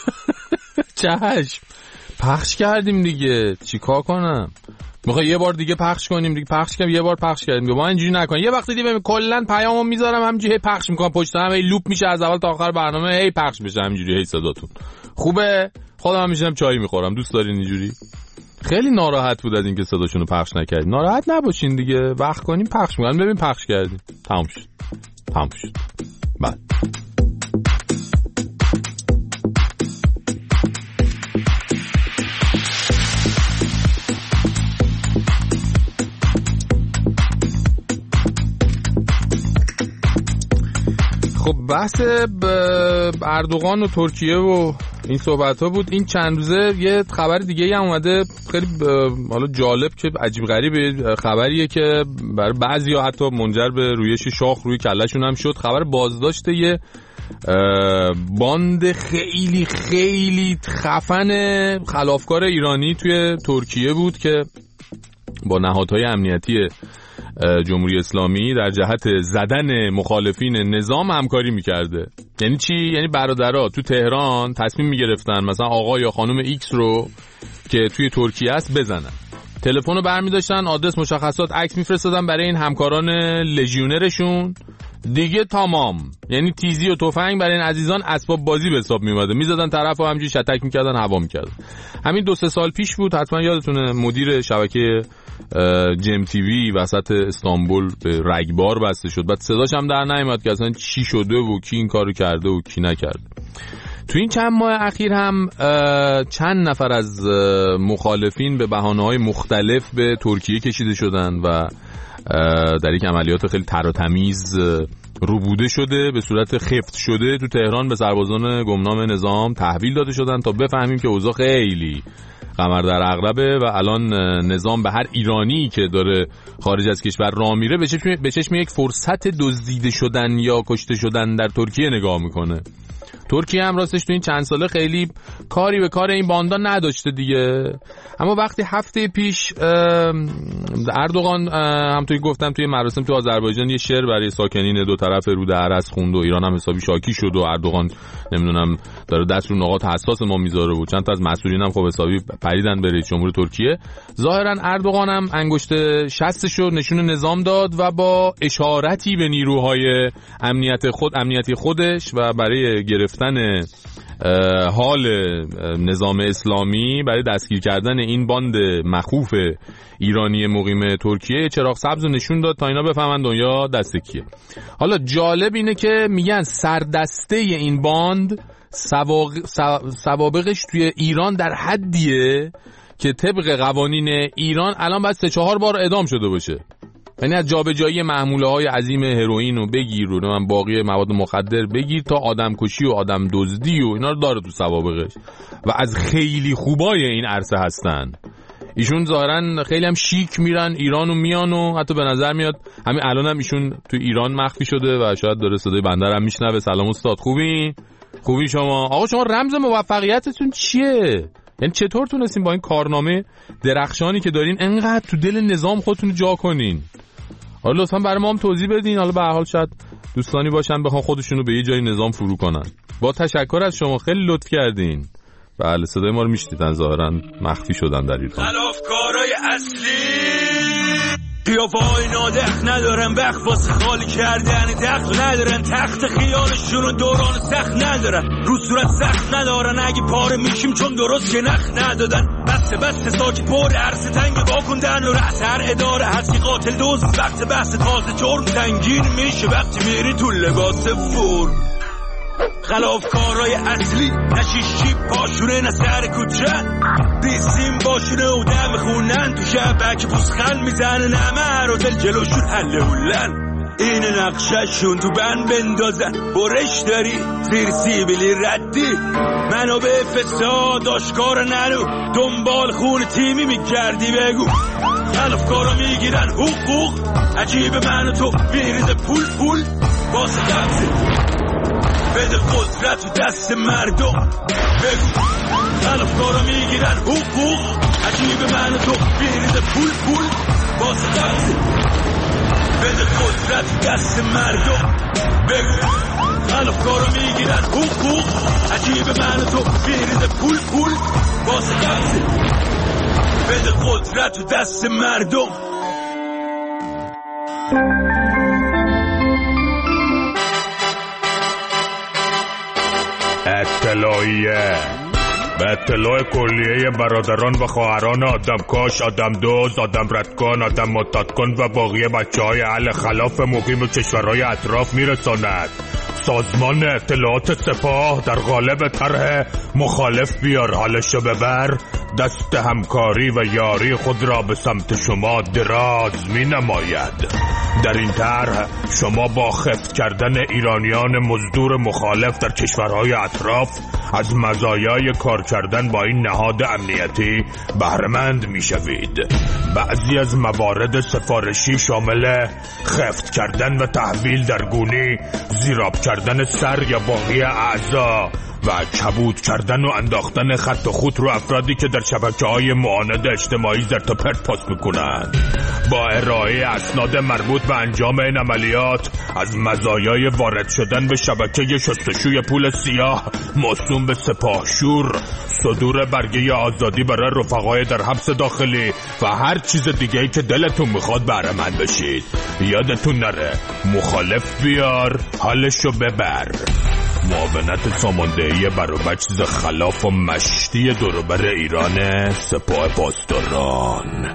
S8: چشم پخش کردیم دیگه، چیکار کنم؟ میخوای یه بار دیگه پخش کنیم دیگه؟ پخش کردیم یه بار، پخش کردیم ما اینجوری نکن. یه وقتی دیگه کلا پیامو میذارم همینجوری پخش میکنم پشت هم، هی لوپ میشه از اول تا آخر برنامه، هی پخش میشه همینجوری، هی صداتون خوبه. خودم میشینم چای میخورم. دوست دارین اینجوری؟ خیلی ناراحت بود از اینکه صداشونو پخش نکردیم. ناراحت نباشین دیگه، وقت کنیم پخش میکنم. ببین پخش کردیم، تموم شد. بعد خب بحث اردوغان و ترکیه و این صحبت ها بود. این چند روزه یه خبر دیگه هم اومده خیلی حالا جالب که عجیب غریبه، خبریه که برای بعضی ها حتی منجر به رویش شاخ روی کلشون هم شد. خبر بازداشت یه باند خیلی خیلی خفن خلافکار ایرانی توی ترکیه بود که با نهادهای امنیتی جمهوری اسلامی در جهت زدن مخالفین نظام همکاری میکرده. یعنی چی؟ یعنی برادرها تو تهران تصمیم میگرفتن مثلا آقا یا خانم ایکس رو که توی ترکیه است بزنن، تلفن رو برمی‌داشتن، آدرس مشخصات، عکس میفرستادن برای این همکاران لژیونرشون دیگه تمام. یعنی تیزی و تفنگ برای این عزیزان اسباب بازی به حساب میومده، میزدن طرف و همینجوری شتک میکردن، هوا میکردن. همین 2-3 سال پیش بود، حتما یادتونه، مدیر شبکه جم تیوی وسط استانبول به رگبار بسته شد، بعد صداش هم در نیامد که اصلا چی شده و کی این کارو کرده و کی نکرده. تو این چند ماه اخیر هم چند نفر از مخالفین به بهانه‌های مختلف به ترکیه کشیده شدن و در یک عملیات خیلی تر و تمیز روبوده شده، به صورت خفت شده تو تهران به سربازان گمنام نظام تحویل داده شدن تا بفهمیم که اوضاع خیلی قمر در عقربه و الان نظام به هر ایرانی که داره خارج از کشور راه میره به چشم یک فرصت دزدیده شدن یا کشته شدن در ترکیه نگاه میکنه. ترکیه هم راستش تو این چند ساله خیلی کاری به کار این باندا نداشته دیگه. اما وقتی هفته پیش اردوغان همونطوری گفتم توی مراسم تو آذربایجان یه شعر برای ساکنین دو طرف رود ارس خوند و ایران هم حسابی شاکی شد و اردوغان نمیدونم داره دست رو نقاط حساس ما میذاره و چند تا از مسئولین هم خب حسابی پریدن به رئیس جمهور ترکیه. ظاهرا اردوغان هم انگشت شستش رو نشون نظام داد و با اشارتی به نیروهای امنیتی خودش و برای گرفتن حال نظام اسلامی، برای دستگیر کردن این باند مخوف ایرانی مقیم ترکیه چراغ سبز نشون داد تا اینا بفهمن دنیا دست کیه. حالا جالب اینه که میگن سردسته این باند سوابقش توی ایران در حدیه که طبق قوانین ایران الان باید 3-4 بار اعدام شده باشه. یعنی از جابجایی محموله‌های عظیم هروئین رو بگیر و من باقی مواد مخدر بگیر تا آدمکشی و آدم دزدی و اینا رو داره تو سوابقش و از خیلی خوبای این عرصه هستن. ایشون ظاهرا خیلی هم شیک میرن ایران و میان و حتی به نظر میاد همین الان هم ایشون تو ایران مخفی شده و شاید داره صدای بنده هم میشنوه. سلام استاد، خوبی شما؟ آقا شما رمز موفقیتتون چیه؟ یعنی چطور تونستین با این کارنامه درخشانی که دارین انقدر تو دل نظام خودتون رو جا کنین؟ حالا لطفا برای ما هم توضیح بدین. حالا به هر حال شاید دوستانی باشن بخوان خودشونو به یه جای نظام فرو کنن. با تشکر از شما، خیلی لطف کردین. بله صدای ما رو میشنیدن، ظاهرا مخفی شدن در ایران.
S7: خلافکارای اصلی قیافه‌های نادخ ندارن، وقت واسه خالی کردن دخل ندارن، تخت خیالشون رو دوران سخت ندارن، رو صورت سخت ندارن، اگه پاره میشیم چون درست که نخ ندادن. بسته ساکت بار عرصه تنگ واکندن و رأس هر اداره هست که قاتل دوست. وقت بحث تازه جرم سنگین میشه وقتی میری تو لباس فرم. خلافکارای اصلی نشیشی پاشونه نه سر کوچه، بیسیم باشونه و دم خونن تو شبک پوسخن میزنه نمه رو دل جلوشون حله هولن. این نقششون تو بند بندازن، برش داری زیر سیبیلی ردی، منابع فساد آشکار نرو، دنبال خون تیمی میگردی بگو. خلافکارا میگیرن حقوق، عجیب من و تو بیریز پول واسه قبضه، بده قدرت تو دست مردم بگو. خلافکارا میگیرن حقوق، عجیب من و تو بیریز پول واسه قبضه، بده قدرت تو دست مردم بگو. خلافکارا میگیرن حقوق، عجیب من و تو بیریز پول واسه قبضه، بده قدرت تو دست مردم.
S12: اطلاعیه به اطلاع کلیه برادران و خواهران آدمکش، آدم دوز، آدم ردکن، آدم معتاد کن و باقی بچه‌های اهل خلاف مقیم کشورهای اطراف میرساند. سازمان اطلاعات سپاه در قالب طرح مخالف بیار حالشو ببر دست همکاری و یاری خود را به سمت شما دراز می نماید. در این طرح شما با خفت کردن ایرانیان مزدور مخالف در کشورهای اطراف از مزایای کار کردن با این نهاد امنیتی بهره‌مند میشوید. بعضی از موارد سفارشی شامل خفت کردن و تحویل در گونی، زیراب کردن سر یا باقی اعضا و کبود کردن و انداختن خط و خط رو افرادی که در شبکه‌های معاند اجتماعی زرت و پرت پست میکنند. با ارائه اسناد مربوط به انجام این عملیات از مزایای وارد شدن به شبکه شستشوی پول سیاه موسوم به سپاهشور، صدور برگه آزادی برای رفقای در حبس داخلی و هر چیز دیگه‌ای که دلتون میخواد بهره‌مند بشید. یادتون نره مخالف بیار حالشو ببر. معاونت ساماندهی بروبچ خلاف و مشتی دوروبر ایران سپاه پاسداران.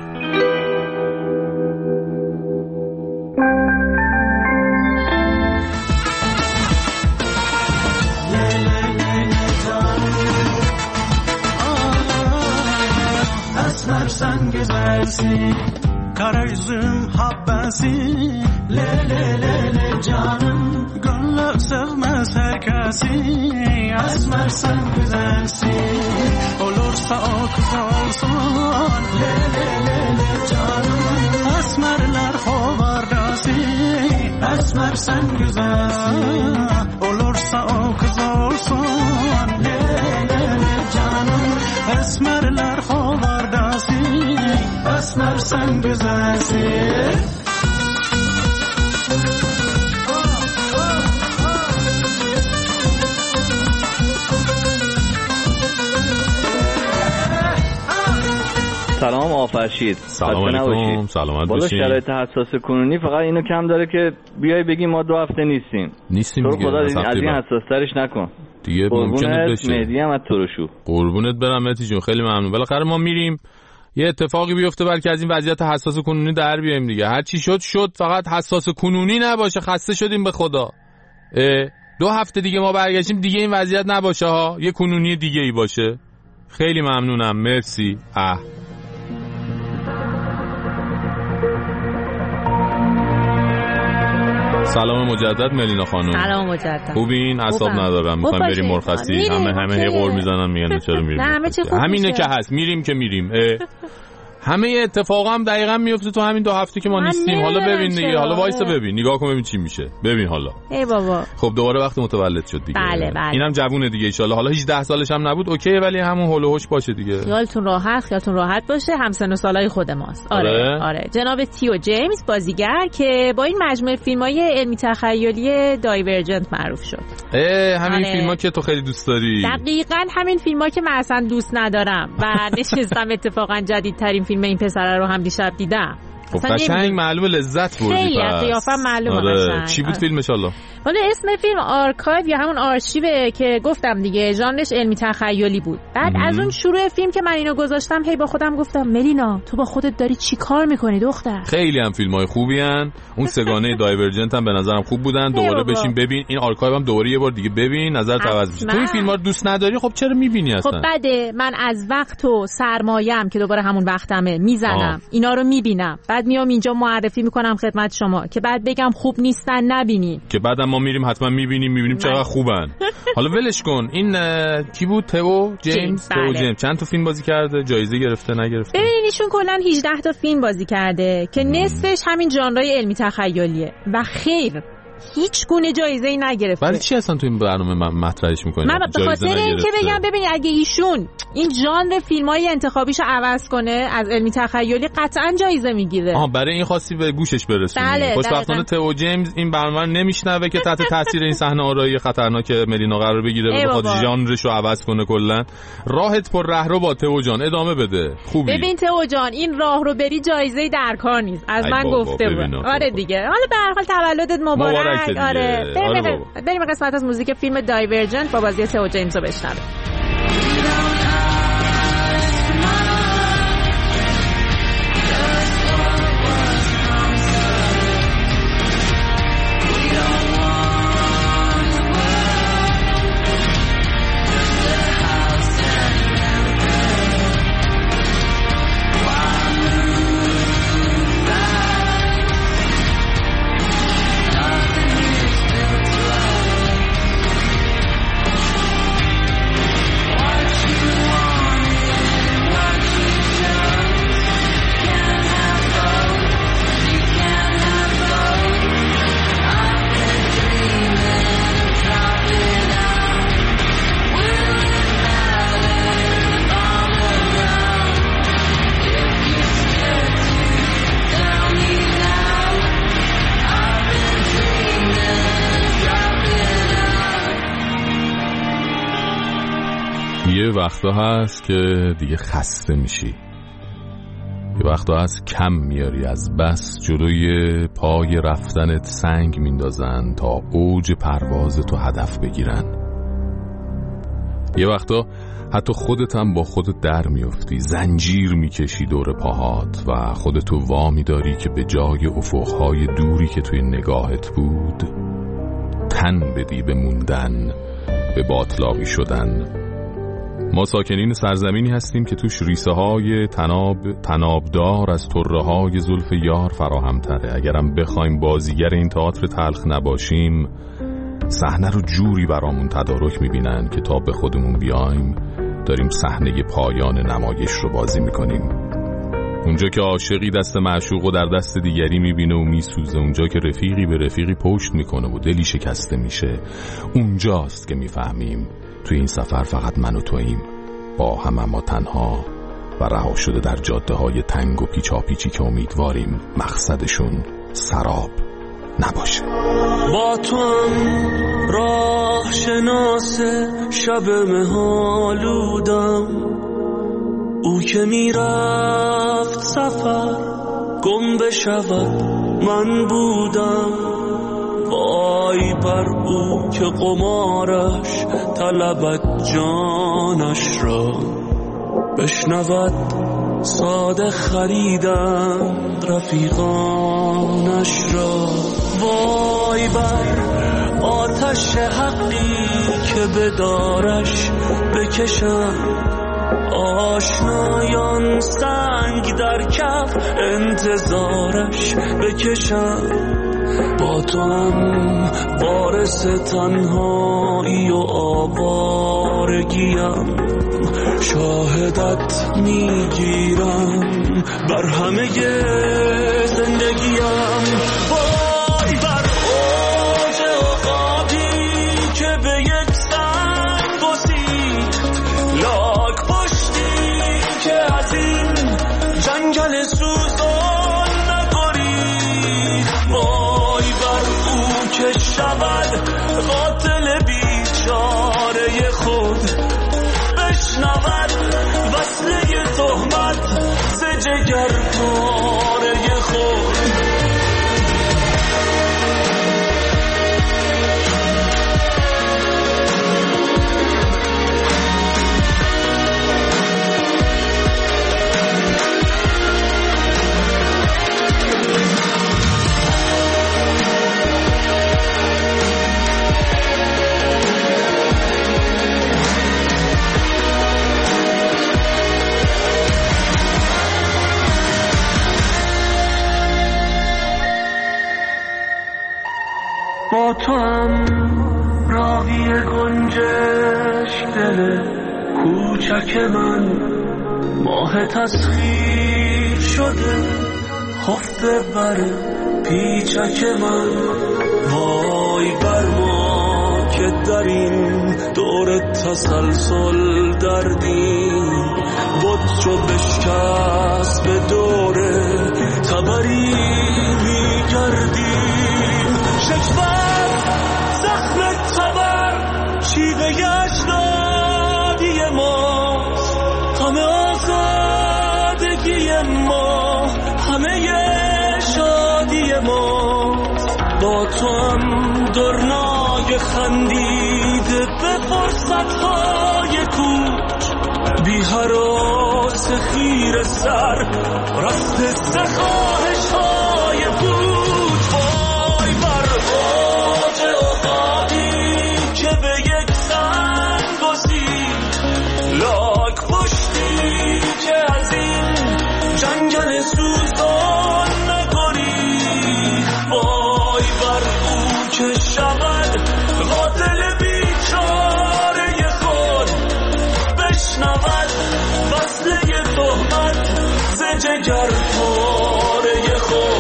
S7: Aslar sen güzelsin, kara yüzüm habbesi, le le le le canım, gönlü sevmez herkesi. Aslar sen güzelsin, olursa o kız olsun, le le le le canım, asmerler hovardası. Asmer sen güzelsin, olursa o kız olsun, le le le canım, asmerler hovardası. Asmer sen güzelsin.
S16: سلام آفرشید.
S8: سلام علیکم. سلامت
S16: بالا
S8: باشید.
S16: شرایط حساس کنونی فقط اینو کم داره که بیای بگی ما 2 هفته نیستیم
S8: دیگه.
S16: خدا از این حساسترش نکن
S8: دیگه. ممکنه بشه.
S16: مهدی هم از ترشو.
S8: قربونت برم مهدی جون، خیلی ممنون. بالاخره ما میریم یه اتفاقی بیفته بلکه از این وضعیت حساس کنونی در بیایم دیگه. هر چی شد فقط حساس کنونی نباشه. خسته شدیم به خدا. 2 هفته دیگه ما برگشتیم دیگه این وضعیت نباشه ها، یه کنونی دیگه ای باشه. خیلی ممنونم. مرسی. سلام مجدد ملینا خانم.
S13: سلام مجدد.
S8: خوبین؟ اعصاب ندارم میخوایم بریم مرخصی. همه هی قور میزنن میگن چرا میریم. همینه که هست. میریم که میریم. همه اتفاقا هم دقیقاً میفته تو همین 2 هفته که ما نیستیم. حالا ببین دیگه، حالا وایسا ببین، نگاه کن ببین چی میشه. ببین حالا.
S13: ای بابا.
S8: خب دوباره وقت متولد شد دیگه.
S13: بله.
S8: اینم جوونه دیگه ان شاء الله. حالا 18 سالش هم نبود اوکیه، ولی همون هول و هوش باشه دیگه.
S13: خیالتون راحت باشه. همسن و سالای خود ماست. آره. جناب تیو جیمز بازیگر که با این مجموعه فیلم‌های علمی تخیلی دایورجنت معروف شد.
S8: همین فیلم‌ها که تو خیلی دوست داری.
S13: دقیقاً همین فیلم‌ها که من اصلا دوست ندارم و نشستم اتفاقاً جدیدترین فیلم این پسره رو هم دیشب دیدم.
S8: خب قشنگ معلومه لذت بردی.
S13: خیلی قیافه معلومه.
S8: آره. چی بود فیلم ان شاء الله؟
S13: ولی اسم فیلم آرکایو یا همون آرشیوه که گفتم دیگه، ژانرش علمی تخیلی بود. بعد از اون شروع فیلم که من اینو گذاشتم هی با خودم گفتم ملینا تو با خودت داری چی کار میکنی دختر؟
S8: خیلی هم فیلم‌های خوبی ان. اون سگانه دایورجنت هم به نظرم خوب بودن. دوباره بشین ببین. این آرکایو هم دوباره یه بار دیگه ببین، نظرت عوض میشه. تو این فیلم‌ها رو دوست نداری خب چرا میبینی اصلا؟
S13: خب بده من از وقت و سرمایه‌ام که دوباره همون وقتمه میزنم اینا رو میبینم، بعد میام اینجا معرفی میکنم خدمت شما که بعد بگم خوب نیستن نبینین،
S8: که بعدم ما میریم حتما میبینیم چقدر خوبن. حالا ولش کن. این کی بود؟ تئو جیمز. چند تا فیلم بازی کرده؟ جایزه گرفته نگرفته؟
S13: ببینین ایشون کلا 18 تا فیلم بازی کرده که نصفش همین ژانرهای علمی تخیلیه و خیر هیچ گونه جایزه‌ای نگرفته.
S8: برای چی اصلا تو این برنامه من مطرحش می‌کنی؟
S13: من به خاطر اینکه بگم ببین اگه ایشون این ژانر فیلم‌های انتخابیشو عوض کنه از علمی تخیلی قطعاً جایزه میگیره.
S8: برای این خواستی به گوشش برسونی. خوشبختانه تئو جیمز این برنامه رو نمیشنوه که تحت تاثیر این صحنه آرایی خطرناک ملینا قرار بگیره و بخواد ژانرشو عوض کنه کلا. راحت پر رهرو با تئو جان ادامه بده. خوبی.
S13: ببین تئو جان این راه رو بری جایزه‌ای در کار نیست. از من گفته بود. آره دیگه. حالا به هر حال تولدت مبارک. آره بریم قسمت از موزیک فیلم دایورجنت با بازی تئو جیمز رو بشنویم.
S8: یه وقتا هست که دیگه خسته میشی، یه وقتا هست کم میاری، از بس جلوی پای رفتنت سنگ میندازن تا اوج پرواز تو هدف بگیرن. یه وقتا حتی خودت هم با خودت در میافتی، زنجیر میکشی دور پاهات و خودتو وا میداری که به جای افقهای دوری که توی نگاهت بود تن بدی به موندن، به باطلاقی شدن. ما ساکنین سرزمینی هستیم که توش ریسه های تنابدار از طره های زلف یار فراهم تره. اگرم بخوایم بازیگر این تئاتر تلخ نباشیم، صحنه رو جوری برامون تدارک میبینن که تا به خودمون بیایم داریم صحنه پایان نمایش رو بازی میکنیم. اونجا که عاشقی دست معشوق و در دست دیگری میبینه و میسوزه، اونجا که رفیقی به رفیقی پشت میکنه و دلی شکسته میشه، اونجاست که میفهمیم توی این سفر فقط من و توییم، با هم اما تنها و رها شده در جاده های تنگ و پیچاپیچی که امیدواریم مقصدشون سراب نباشه.
S7: با تو هم راه شناس شب مهالودم، او که میرفت سفر گم بشود من بودم. وای بر او که قمارش طلبت جانش را، بشنود ساده خریدند رفیقانش را. وای بر آتش حقی که به دارش بکشند، آشنایان سنگ در کف انتظارش بکشند. با تو هم وارث تنهایی و آوارگیم، شاهدت میگیرم بر همه زندگیم. وای بر اوج عقابی که به یک سنگ گسید، لاک پشتی که از این جنگل سوزان نگرید. وای بر او که شود قاتل بیچاره خود، بشنود وصله تهمت ز جگر پاره خود. با تو هم راوی گنجش دل کوچک من، ماه تسخیر شده خفته بر پیچک من. وای بر ما که در این دور تسلسل دردیم، بود چو بشکست به دوره تبری میگردیم. شکفت زخم تبر شیوه اجدادی ماست، همه آزادگی ما، همه شادی ماست. با تو هم درنای خندیده به فرصتهای کوچ، بی هراس خیر سر رفت استخواهش های پوچ. وای بر اوج عقابی که به یک سنگ گسید، لاک پشتی که از این جنگل سوزان نگرید. وای بر او که شود قاتل بیچاره خود، بشنود وصله تهمت ز جگر پاره خود.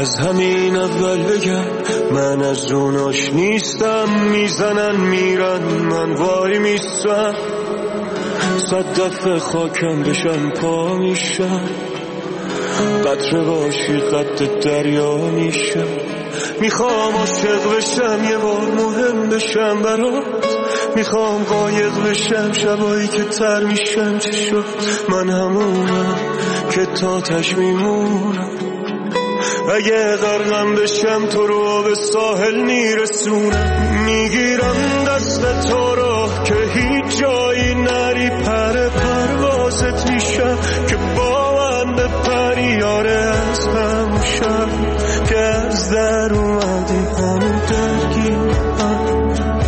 S7: از همین اول بگم من از اوناش نیستم، میزنن میرن من وای میستم، 100 دفعه خاکم بشم پا میشم، قطره باشی قد دریا میشم، میخوام عاشق بشم یه بار مهم بشم برات، میخوام قایق بشم شبایی که تر میشم، چی شد من همونم که تا تش میمونم، اگه غرقم بشم تو رو به ساحل میرسونم، میگیرم دست تو رو که هیچ جایی نری، پر پروازت میشم که با من بپری، یاره از همون شب که از در اومدی همون درگیرم،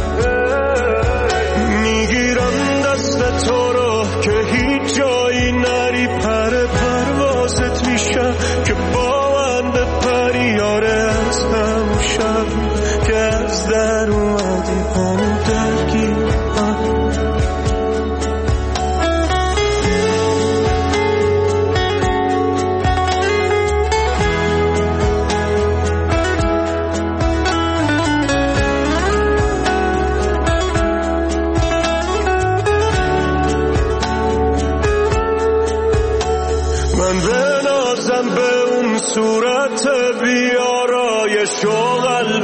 S7: میگیرم دست تو رو که هیچ جایی نری، پر پروازت میشم که با من بپری، یاره از همون شب که از در اومدی همون درگیرم. من بنازم به اون صورت بیارایش و قلب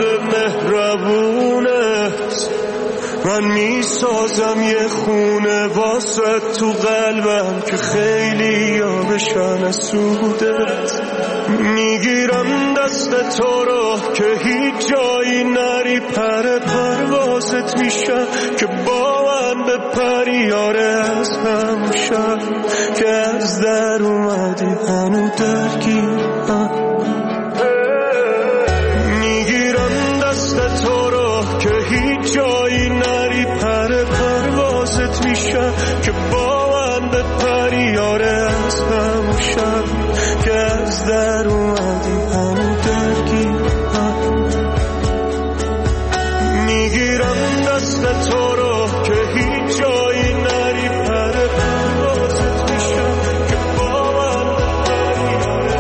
S7: مهربونت، من میسازم یه خونه واسه تو قلبم که خیلی ها بشن از سودت، میگیرم دست تو رو که هیچ جایی نری، پر پروازت میشم که با من بپری، یاره از همون شب که از در اومدی هنو درگیرم، میگیرم دست تو رو که هیچ جایی نری، پر پروازت میشم که با من بپری، یاره از همون شب که از در اومدی هنو درگیرم، میگیرم دست تو رو که هیچ جایی نری، پر پروازت میشم که با من بپری، یاره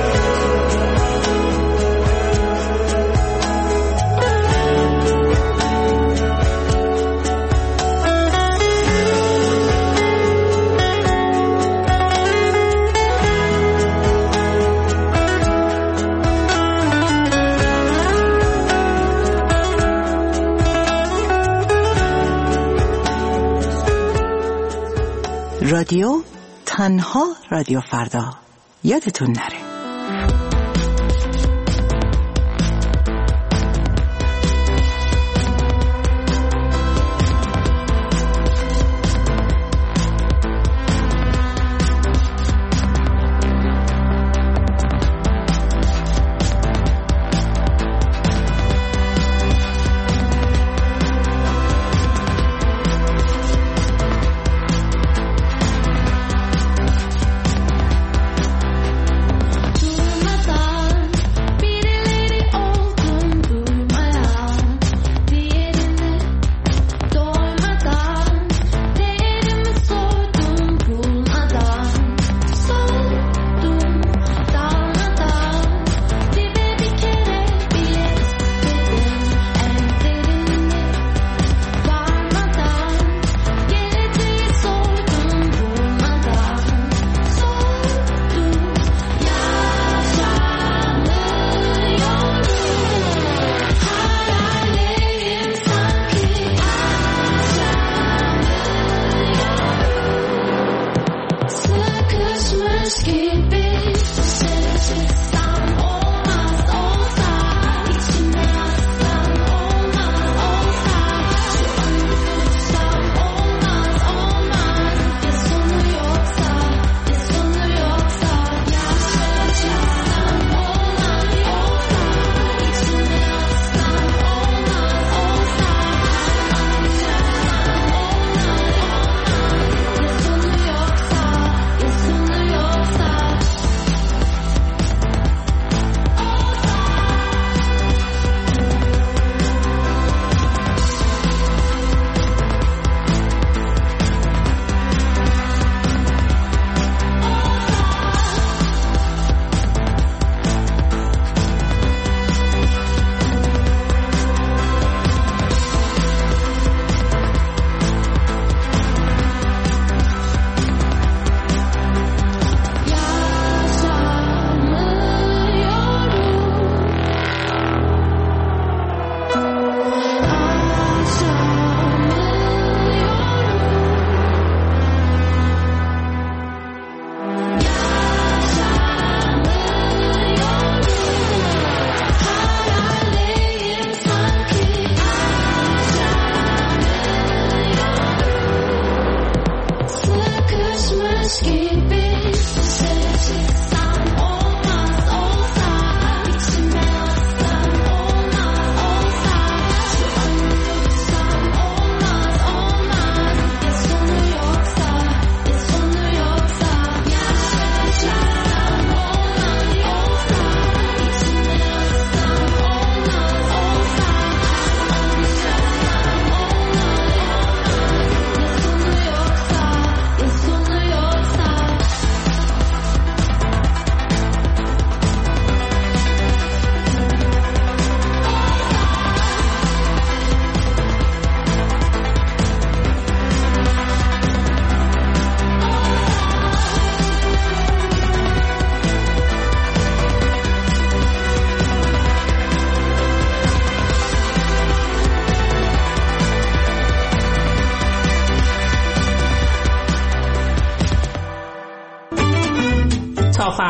S17: رادیو تنها رادیو فردا، یادتون نره.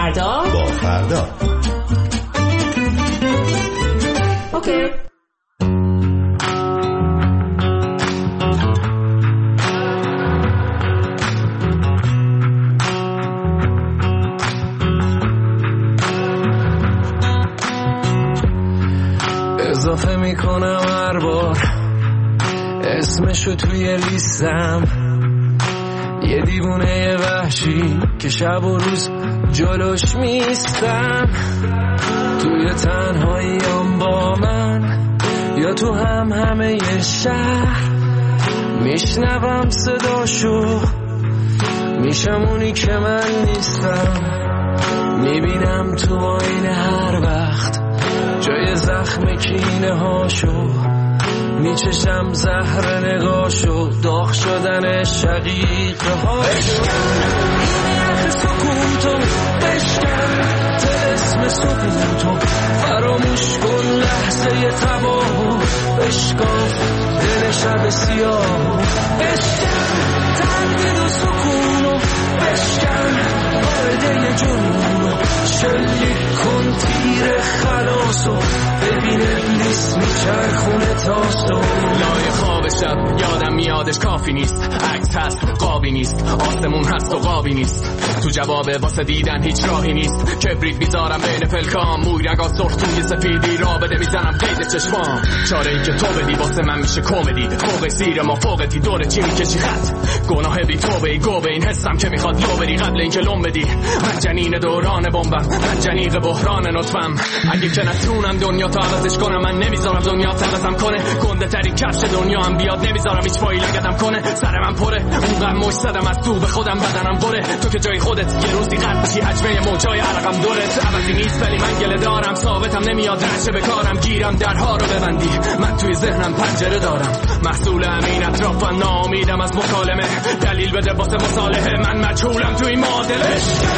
S17: فردا
S18: با فردا.
S17: اوکی.
S19: اضافه میکنم هر بار اسمشو توی لیستم، یه دیوونه وحشی که شب و روز جلوش میستم. توی تنهاییام با من یا تو همه شهر میشنوم صداشو، میشم اونی که من نیستم. میبینم تو آینه هر وقت جای زخم کینه هاشو، میچشم زهر نگاشو، داغ شدن شقیقه هاشو. این یخ سکوتو بشکن، طلسم سکوتو فراموش کن، لحظه تباهو بشکاف، دل شب سیاهو بشکن، تردید و سکونو بشکن، وارده جنونو شلیک کن، تیر خلاصو ببین ابلیس میچرخونه تاستو.
S20: لای خواب شب یادم میادش کافی نیست، عکس هست قابی نیست، آسمون هست و قابی نیست، تو جواب واسه دیدن هیچ راهی نیست. کبریت میذارم بین پلکام، موی رگا سرخ توی سفیدی، را بده میزنم قید چشمام. چاره ای که تو بدی واسه من میشه کمدی، فوق سیر ما فوقتی دور چی میکشی خط، گناه بی توبه ای گوبه، این حسم که میخواد لو بری قبل اینکه لوم بدی. من جنین دوران بمبم، من جنیق بحران نطفم، اگه که نتونم دنیا تا عوضش کنم، من نمیذارم دنیا عوضم کنه. گنده ترین کفش دنیا هم بیاد، نمیذارم هیچ فایل لگدم کنه. سر من پره اونقدر مش زدم از تو به خودم، بدنم بره. تو که جای خودت یه روزی قد بشی، حجمه موجای عرقم دورت. عوضی نیست ولی من گله دارم، ثابتم نمیاد رنشه به کارم، گیرم درها رو ببندی. من توی ذهنم پنجره دارم، محصول همین اطرافم، ناامیدم از مکالمه. دلیل بده واسه مصالحه، من مجهولم توی معادله.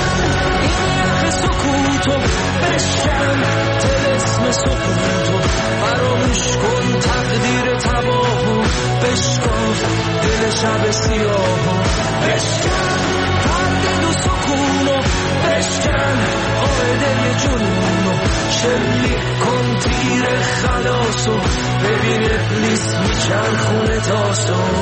S19: سکوتو بشکن، طلسم سکوتو فراموش کن، تقدیر تباهو بشکاف، دل شب سیاهو بشکن، تردید و سکونو بشکن، قاعده جنونو شلیک کن، تیر خلاصو ببین ابلیس میچرخونه تاستو.